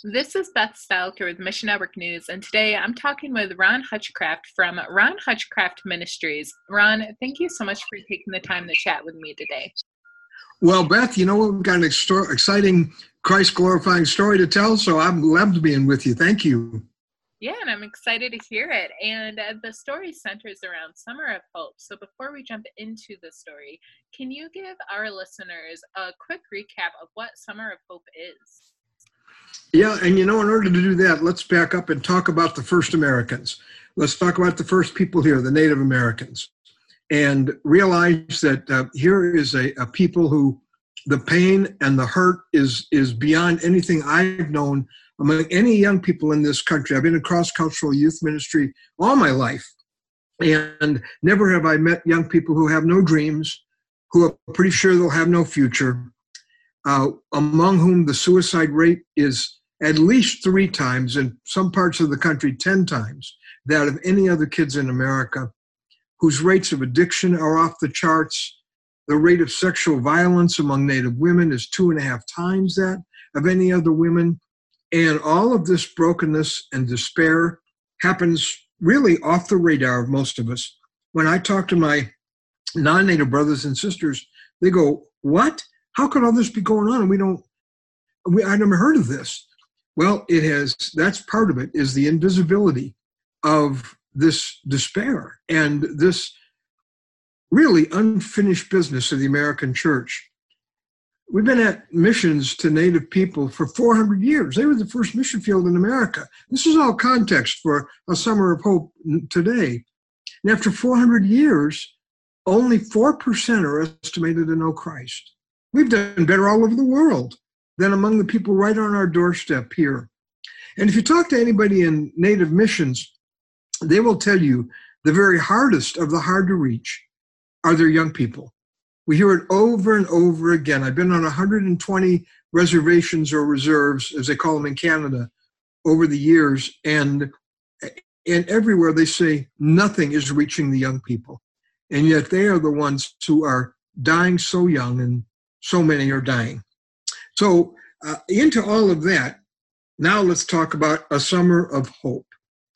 This is Beth Stelker with Mission Network News, and today I'm talking with Ron Hutchcraft from Ron Hutchcraft Ministries. Ron, thank you so much for taking the time to chat with me today. Well, Beth, you know what? We've got an exciting Christ-glorifying story to tell, so I'm loved being with you. Thank you. Yeah, and I'm excited to hear it. And the story centers around Summer of Hope. So before we jump into the story, can you give our listeners a quick recap of what Summer of Hope is? Yeah, and in order to do that, let's back up and talk about the first Americans. Let's talk about the first people here, the Native Americans, and realize that here is a people who the pain and the hurt is beyond anything I've known among any young people in this country. I've been in cross-cultural youth ministry all my life, and never have I met young people who have no dreams, who are pretty sure they'll have no future, among whom the suicide rate is at least 3 times, in some parts of the country 10 times, that of any other kids in America, whose rates of addiction are off the charts. The rate of sexual violence among Native women is 2.5 times that of any other women. And all of this brokenness and despair happens really off the radar of most of us. When I talk to my non-Native brothers and sisters, they go, "What? How could all this be going on? And I never heard of this." Well, that's part of it, is the invisibility of this despair and this really unfinished business of the American church. We've been at missions to Native people for 400 years. They were the first mission field in America. This is all context for a Summer of Hope today. And after 400 years, only 4% are estimated to know Christ. We've done better all over the world than among the people right on our doorstep here. And if you talk to anybody in Native missions, they will tell you the very hardest of the hard to reach are their young people. We hear it over and over again. I've been on 120 reservations or reserves, as they call them in Canada, over the years, and everywhere they say nothing is reaching the young people. And yet they are the ones who are dying so young, and so many are dying. So into all of that, now let's talk about a Summer of Hope.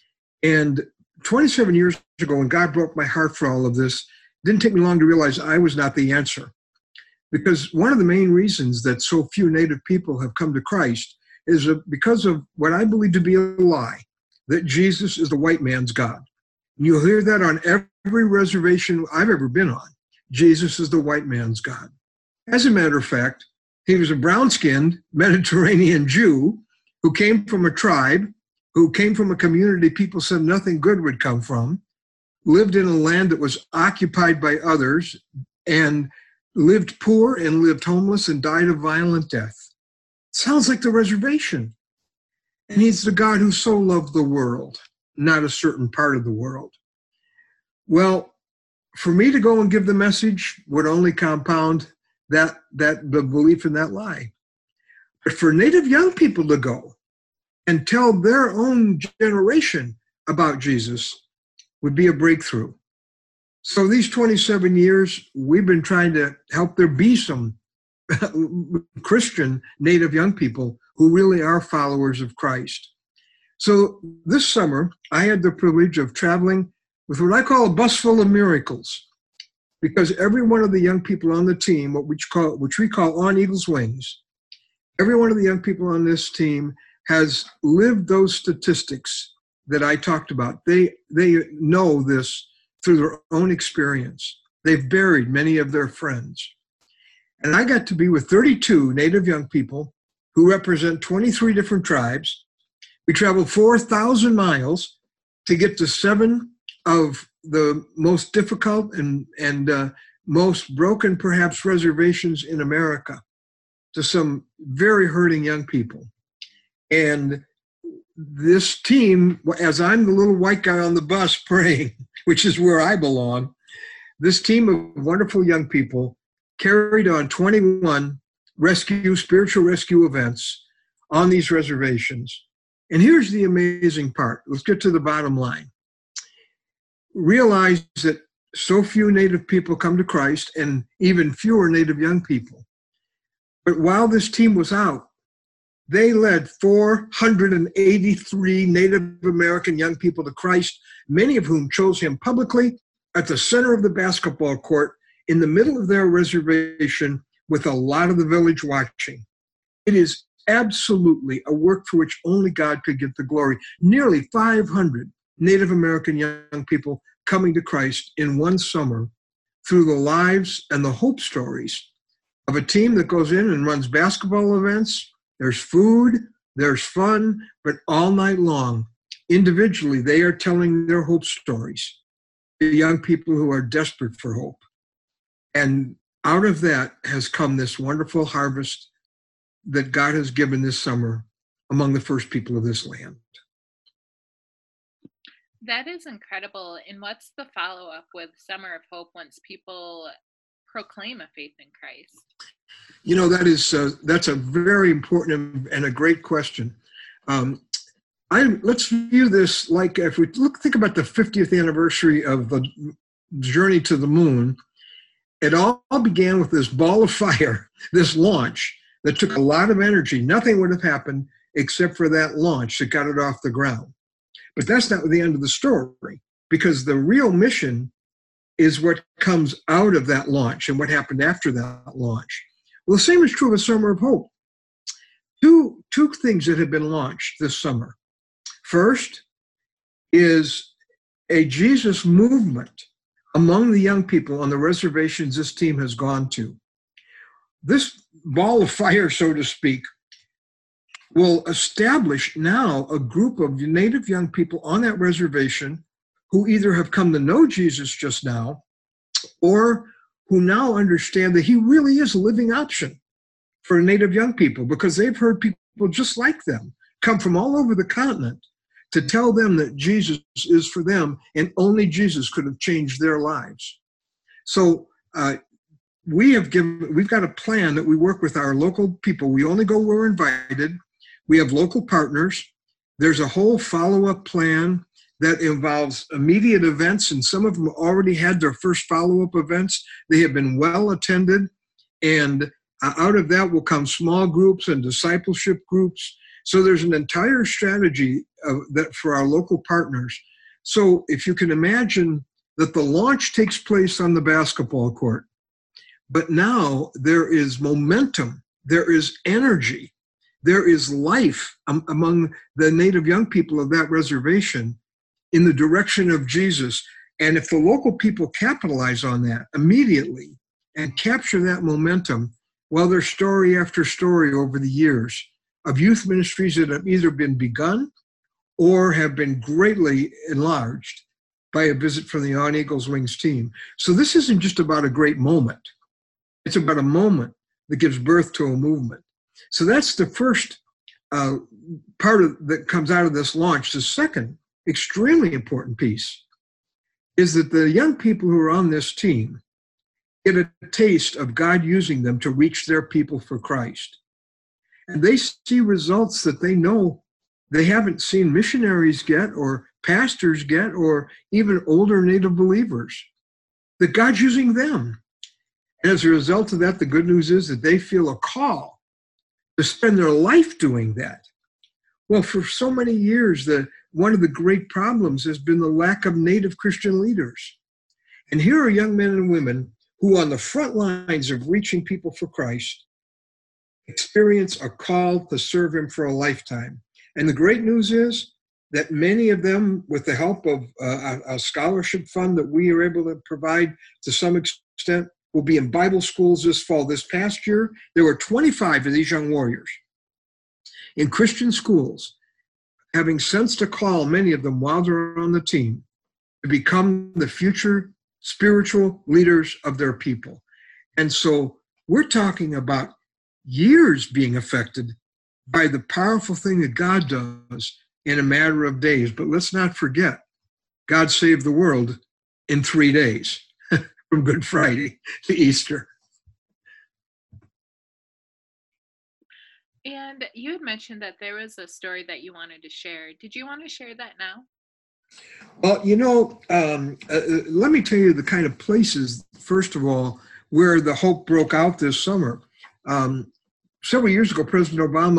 And 27 years ago, when God broke my heart for all of this, it didn't take me long to realize I was not the answer. Because one of the main reasons that so few Native people have come to Christ is because of what I believe to be a lie, that Jesus is the white man's God. And you'll hear that on every reservation I've ever been on. Jesus is the white man's God. As a matter of fact, he was a brown-skinned Mediterranean Jew who came from a tribe, who came from a community people said nothing good would come from, lived in a land that was occupied by others, and lived poor and lived homeless and died a violent death. Sounds like the reservation. And he's the God who so loved the world, not a certain part of the world. Well, for me to go and give the message would only compound the belief in that lie. But for Native young people to go and tell their own generation about Jesus would be a breakthrough. So these 27 years, we've been trying to help there be some Christian Native young people who really are followers of Christ. So this summer, I had the privilege of traveling with what I call a bus full of miracles, because every one of the young people on the team, which we call On Eagle's Wings, every one of the young people on this team has lived those statistics that I talked about. They know this through their own experience. They've buried many of their friends. And I got to be with 32 Native young people who represent 23 different tribes. We traveled 4,000 miles to get to 7 of the most difficult and most broken, perhaps, reservations in America, to some very hurting young people. And this team, as I'm the little white guy on the bus praying, which is where I belong, this team of wonderful young people carried on 21 spiritual rescue events on these reservations. And here's the amazing part. Let's get to the bottom line. Realize that so few Native people come to Christ, and even fewer Native young people. But while this team was out, They led 483 Native American young people to Christ, many of whom chose him publicly at the center of the basketball court in the middle of their reservation with a lot of the village watching. It is absolutely a work for which only God could get the glory. Nearly 500 Native American young people coming to Christ in one summer through the lives and the hope stories of a team that goes in and runs basketball events. There's food, there's fun, but all night long, individually, they are telling their hope stories to young people who are desperate for hope. And out of that has come this wonderful harvest that God has given this summer among the first people of this land. That is incredible. And what's the follow-up with Summer of Hope once people proclaim a faith in Christ? You know, that's a very important and a great question. Let's view this like if we think about the 50th anniversary of the journey to the moon. It all began with this ball of fire, this launch that took a lot of energy. Nothing would have happened except for that launch that got it off the ground. But that's not the end of the story, because the real mission is what comes out of that launch and what happened after that launch. Well, the same is true of a Summer of Hope. Two things that have been launched this summer. First is a Jesus movement among the young people on the reservations this team has gone to. This ball of fire, so to speak, will establish now a group of Native young people on that reservation who either have come to know Jesus just now or who now understand that he really is a living option for Native young people, because they've heard people just like them come from all over the continent to tell them that Jesus is for them, and only Jesus could have changed their lives. So we've got a plan that we work with our local people. We only go where we're invited. We have local partners. There's a whole follow-up plan that involves immediate events, and some of them already had their first follow-up events. They have been well attended, and out of that will come small groups and discipleship groups. So there's an entire strategy that for our local partners. So if you can imagine that the launch takes place on the basketball court, but now there is momentum, there is energy, there is life among the Native young people of that reservation in the direction of Jesus. And if the local people capitalize on that immediately and capture that momentum, well, there's story after story over the years of youth ministries that have either been begun or have been greatly enlarged by a visit from the On Eagles Wings team. So this isn't just about a great moment. It's about a moment that gives birth to a movement. So that's the first part that comes out of this launch. The second extremely important piece is that the young people who are on this team get a taste of God using them to reach their people for Christ. And they see results that they know they haven't seen missionaries get or pastors get or even older Native believers, that God's using them. And as a result of that, the good news is that they feel a call to spend their life doing that. Well, for so many years, one of the great problems has been the lack of Native Christian leaders. And here are young men and women who, on the front lines of reaching people for Christ, experience a call to serve him for a lifetime. And the great news is that many of them, with the help of a scholarship fund that we are able to provide to some extent, will be in Bible schools this fall. This past year, there were 25 of these young warriors in Christian schools, having sensed a call, many of them while they're on the team, to become the future spiritual leaders of their people. And so we're talking about years being affected by the powerful thing that God does in a matter of days. But let's not forget, God saved the world in 3 days, from Good Friday to Easter. And you had mentioned that there was a story that you wanted to share. Did you want to share that now? Well, let me tell you the kind of places, first of all, where the hope broke out this summer. Several years ago, President Obama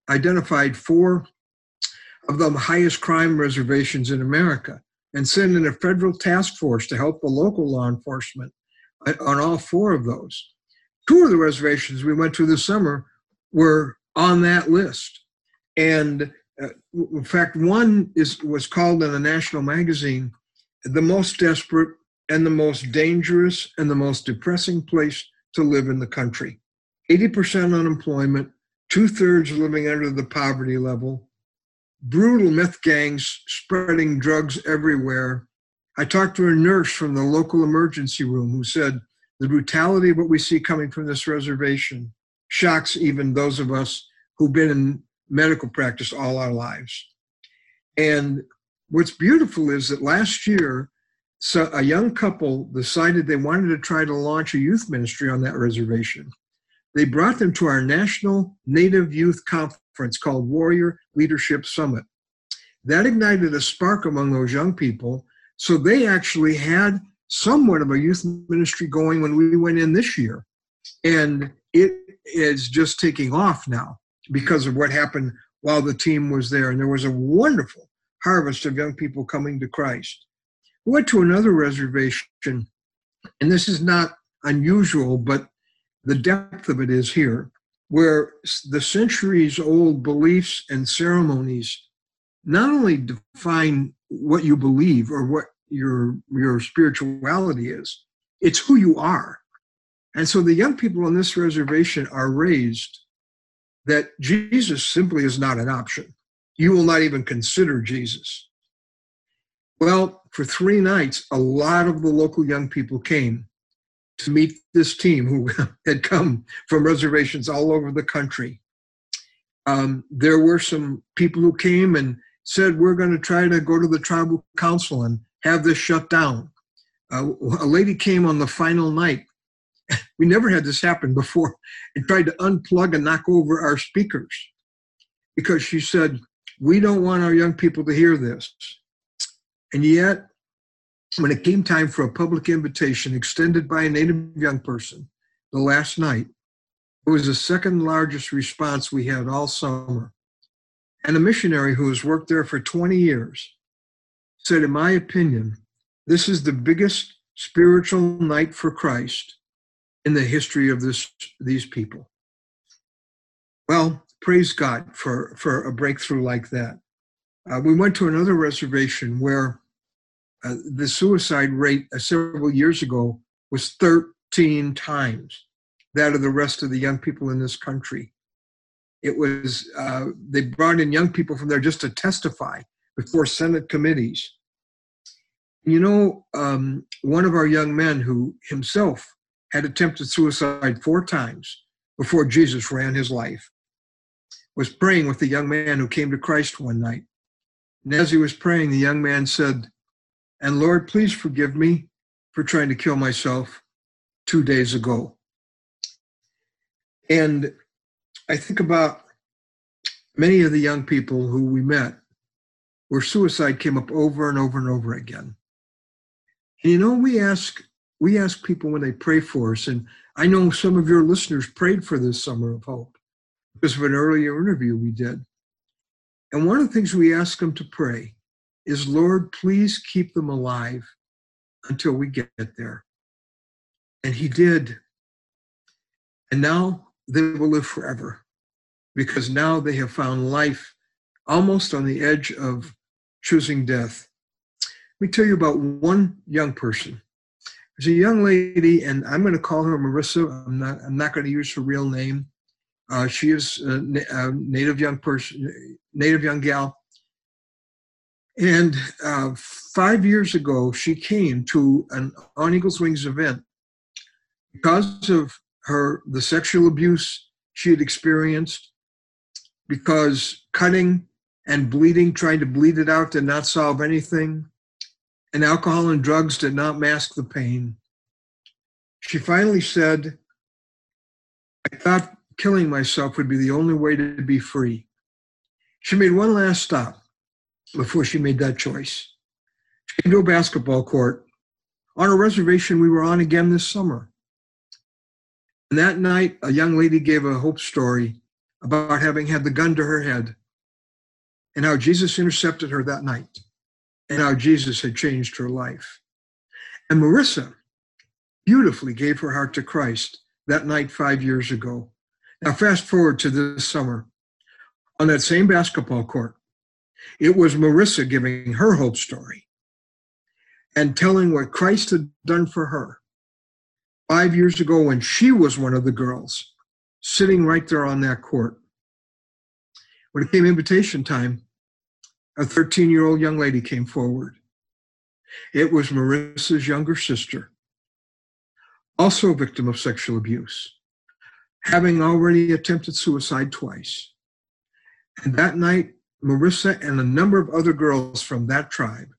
identified 4 of the highest crime reservations in America and sent in a federal task force to help the local law enforcement on all 4 of those. 2 of the reservations we went to this summer were on that list. And in fact, one was called in a national magazine the most desperate and the most dangerous and the most depressing place to live in the country. 80% unemployment, 2/3 living under the poverty level, brutal meth gangs spreading drugs everywhere. I talked to a nurse from the local emergency room who said the brutality of what we see coming from this reservation shocks even those of us who've been in medical practice all our lives. And what's beautiful is that last year, a young couple decided they wanted to try to launch a youth ministry on that reservation. They brought them to our National Native Youth Conference called Warrior Leadership Summit. That ignited a spark among those young people, so they actually had somewhat of a youth ministry going when we went in this year. And it is just taking off now because of what happened while the team was there. And there was a wonderful harvest of young people coming to Christ. We went to another reservation, and this is not unusual, but the depth of it is here, where the centuries-old beliefs and ceremonies not only define what you believe or what your spirituality is, it's who you are. And so the young people on this reservation are raised that Jesus simply is not an option. You will not even consider Jesus. Well, for 3 nights, a lot of the local young people came to meet this team who had come from reservations all over the country. There were some people who came and said, we're going to try to go to the tribal council and have this shut down. A lady came on the final night. We never had this happen before, and tried to unplug and knock over our speakers because she said, we don't want our young people to hear this. And yet, when it came time for a public invitation extended by a Native young person the last night, it was the second largest response we had all summer. And a missionary who has worked there for 20 years said, in my opinion, this is the biggest spiritual night for Christ in the history of these people. Well, praise God for a breakthrough like that. We went to another reservation where the suicide rate several years ago was 13 times that of the rest of the young people in this country. It was, they brought in young people from there just to testify before Senate committees. You know, one of our young men who himself had attempted suicide 4 times before Jesus ran his life was praying with the young man who came to Christ one night. And as he was praying, the young man said, and Lord, please forgive me for trying to kill myself 2 days ago. And I think about many of the young people who we met where suicide came up over and over and over again. And you know, we ask people when they pray for us, and I know some of your listeners prayed for this Summer of Hope because of an earlier interview we did. And one of the things we ask them to pray is, Lord, please keep them alive until we get there. And he did. And now they will live forever because now they have found life almost on the edge of choosing death. Let me tell you about one young person. There's a young lady, and I'm going to call her Marissa. I'm not going to use her real name. She is a native young person, native young gal. And 5 years ago, she came to an On Eagle's Wings event because of the sexual abuse she had experienced, because cutting and bleeding, trying to bleed it out, did not solve anything, and alcohol and drugs did not mask the pain. She finally said, I thought killing myself would be the only way to be free. She made one last stop before she made that choice. She came to a basketball court on a reservation we were on again this summer. And that night, a young lady gave a hope story about having had the gun to her head, and how Jesus intercepted her that night, and how Jesus had changed her life. And Marissa beautifully gave her heart to Christ that night 5 years ago. Now, fast forward to this summer. On that same basketball court, it was Marissa giving her hope story and telling what Christ had done for her 5 years ago when she was one of the girls sitting right there on that court. When it came invitation time, a 13-year-old young lady came forward. It was Marissa's younger sister, also a victim of sexual abuse, having already attempted suicide twice. And that night, Marissa and a number of other girls from that tribe,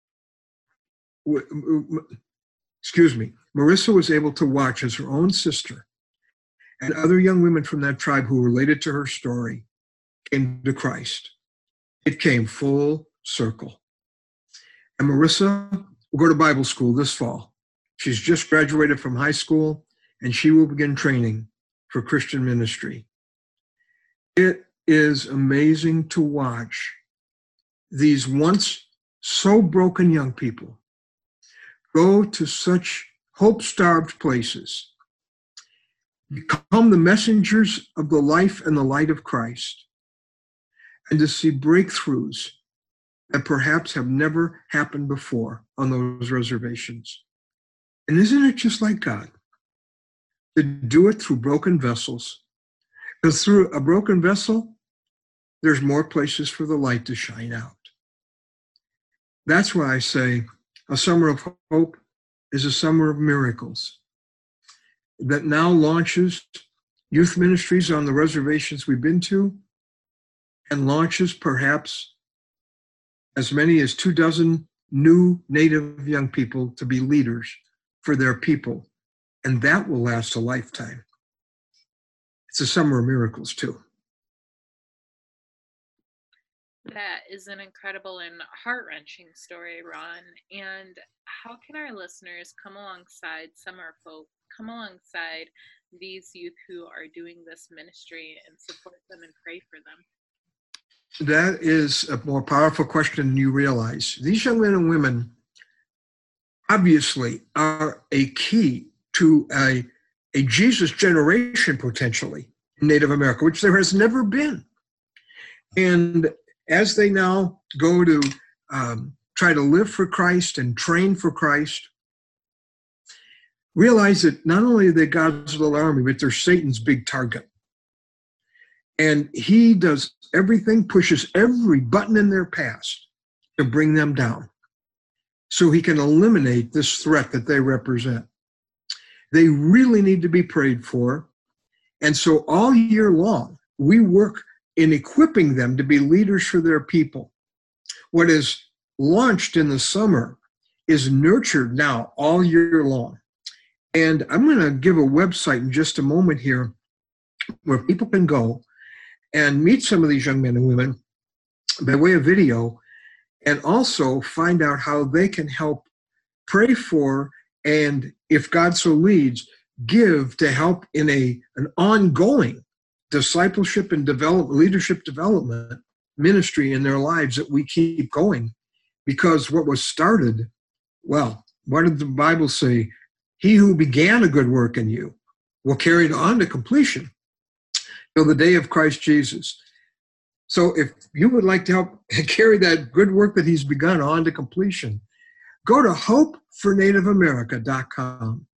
Marissa was able to watch as her own sister and other young women from that tribe who related to her story came to Christ. It came full circle. And Marissa will go to Bible school this fall. She's just graduated from high school, and she will begin training for Christian ministry. It is amazing to watch these once so broken young people go to such hope-starved places, become the messengers of the life and the light of Christ, and to see breakthroughs that perhaps have never happened before on those reservations. And isn't it just like God to do it through broken vessels? Because through a broken vessel, there's more places for the light to shine out. That's why I say a summer of hope is a summer of miracles that now launches youth ministries on the reservations we've been to and launches perhaps as many as 24 new Native young people to be leaders for their people. And that will last a lifetime. It's a summer of miracles too. That is an incredible and heart-wrenching story, Ron. And how can our listeners come alongside Summer of Hope, come alongside these youth who are doing this ministry and support them and pray for them? That is a more powerful question than you realize. These young men and women obviously are a key to a Jesus generation potentially in Native America, which there has never been. And as they now go to try to live for Christ and train for Christ, realize that not only are they God's little army, but they're Satan's big target. And he does everything, pushes every button in their past to bring them down so he can eliminate this threat that they represent. They really need to be prayed for. And so all year long, we work in equipping them to be leaders for their people. What is launched in the summer is nurtured now all year long. And I'm going to give a website in just a moment here where people can go and meet some of these young men and women by way of video, and also find out how they can help pray for, and if God so leads, give to help in an ongoing discipleship and leadership development ministry in their lives that we keep going. Because what was started, well, what did the Bible say? He who began a good work in you will carry it on to completion till the day of Christ Jesus. So if you would like to help carry that good work that he's begun on to completion, go to hopefornativeamerica.com.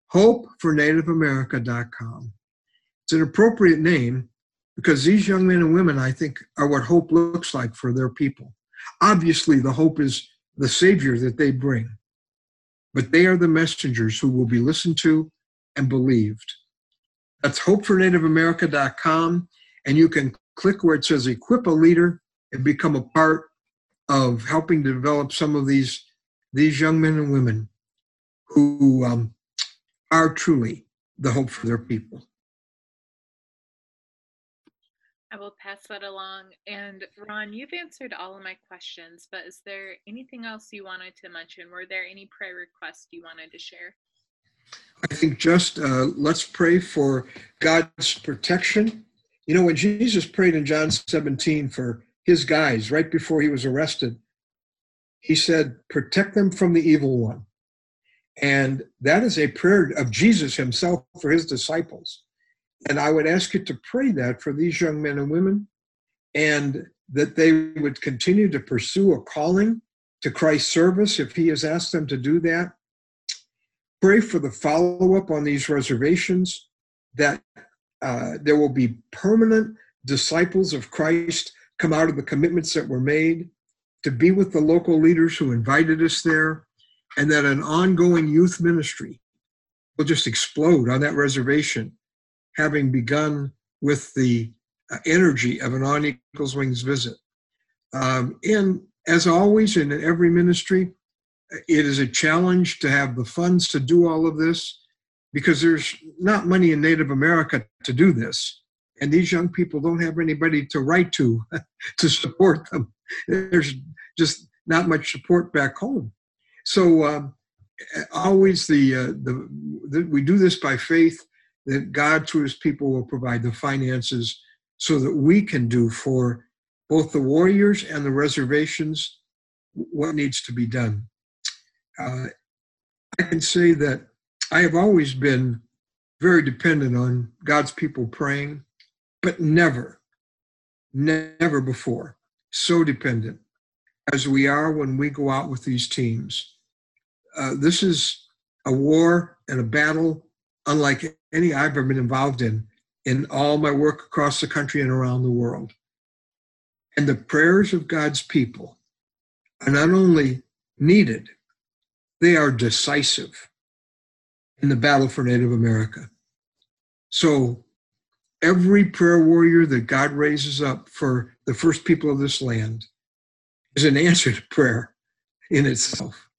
hopefornativeamerica.com. It's an appropriate name because these young men and women, I think, are what hope looks like for their people. Obviously, the hope is the Savior that they bring, but they are the messengers who will be listened to and believed. That's hopefornativeamerica.com, and you can click where it says equip a leader and become a part of helping to develop some of these young men and women who are truly the hope for their people. I will pass that along. And Ron, you've answered all of my questions, but is there anything else you wanted to mention? Were there any prayer requests you wanted to share? I think just let's pray for God's protection You know, when Jesus prayed in John 17 for his guys right before he was arrested, he said, protect them from the evil one. And that is a prayer of Jesus himself for his disciples. And I would ask you to pray that for these young men and women, and that they would continue to pursue a calling to Christ's service if he has asked them to do that. Pray for the follow-up on these reservations, that there will be permanent disciples of Christ come out of the commitments that were made, to be with the local leaders who invited us there, and that an ongoing youth ministry will just explode on that reservation, having begun with the energy of an On Eagles Wings visit. And as always, in every ministry, it is a challenge to have the funds to do all of this, because there's not money in Native America to do this. And these young people don't have anybody to write to support them. There's just not much support back home. So always we do this by faith, that God through his people will provide the finances so that we can do for both the warriors and the reservations what needs to be done. I can say that I have always been very dependent on God's people praying, but never before so dependent as we are when we go out with these teams. This is a war and a battle unlike any I've ever been involved in all my work across the country and around the world. And the prayers of God's people are not only needed, they are decisive in the battle for Native America. So every prayer warrior that God raises up for the first people of this land is an answer to prayer in itself.